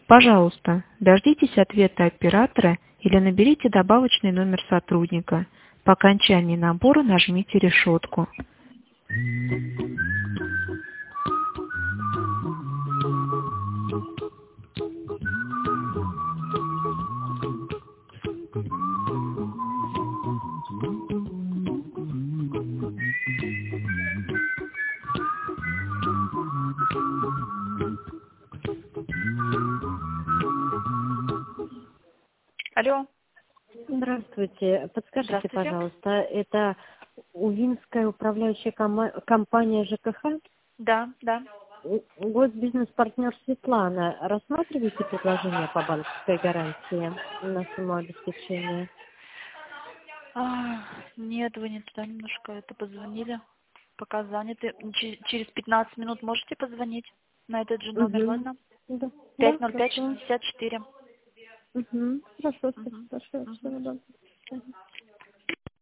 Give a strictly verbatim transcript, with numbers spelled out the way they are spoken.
Пожалуйста, дождитесь ответа оператора или наберите добавочный номер сотрудника. По окончании набора нажмите решетку. Алло. Здравствуйте. Подскажите, Здравствуйте. пожалуйста, это Увинская управляющая кома- компания ЖКХ? Да, да. У- Госбизнес-партнер Светлана. Рассматриваете предложение по банковской гарантии на сумму обеспечения? А, нет, вы не туда немножко это позвонили. Пока заняты. Че- Через пятнадцать минут можете позвонить на этот же номер, Угу. ладно? Да, Пять да, ноль пять хорошо. шестьдесят четыре. Угу. Хорошо, Угу. спасибо большое. Угу. Всего доброго.